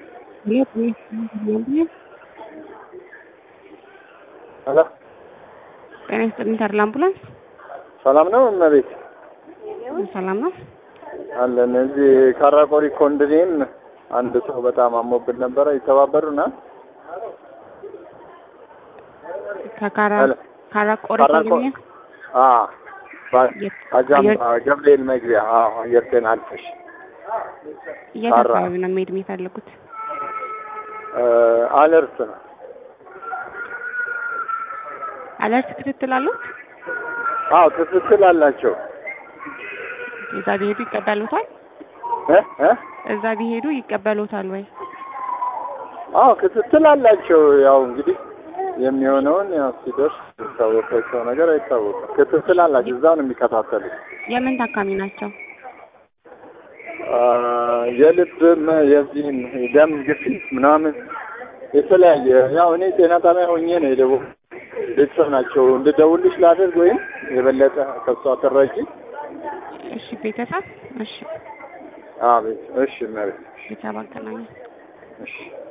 Iya, iya. Halo. Bentar l'ambulance? ሰላም ነው እመቤት? ሰላም ነው አለን። እዚህ ካራቆሪ ኮንዶሚኒየም አንድ ሰው በጣም አሞብን ነበረ። ይተባበሩናል? ካራቆሪ ኮንዶሚኒየም? አጃምባ ገብርኤል መግቢያ። አየር ጤና አልፈሽ የት አካባቢ ነው መሄድ የሚፈልጉት? አለርት ነው። አለርት ክትትል አሉት? ክትትል አላቸው። እዛ ቢሄዱ ይቀበሉታል? እዛ ቢሄዱ ይቀበሉታል ወይ? ክትትል አላቸው። ያው እንግዲህ የሚሆነውን ሲደርስ የሚታወቀው ነገር አይታወቅም። ክትትል አላቸው። እዛ ነው የሚከታተሉት። የምን ታካሚ ናቸው? የልብም የዚህም ደም ግፊት ምናምን የተለያየ። ያው እኔ ጤና ጣቢያ ሆኜ ነው የደቡብ ቤተሰብ ናቸው። እንድደውልሽ ላድርግ ወይም የበለጠ ከሷ ተረጂ? እሺ ቤተሰብ። እሺ አቤት። እሺ ማለት ቤተሰብ አገናኝ። እሺ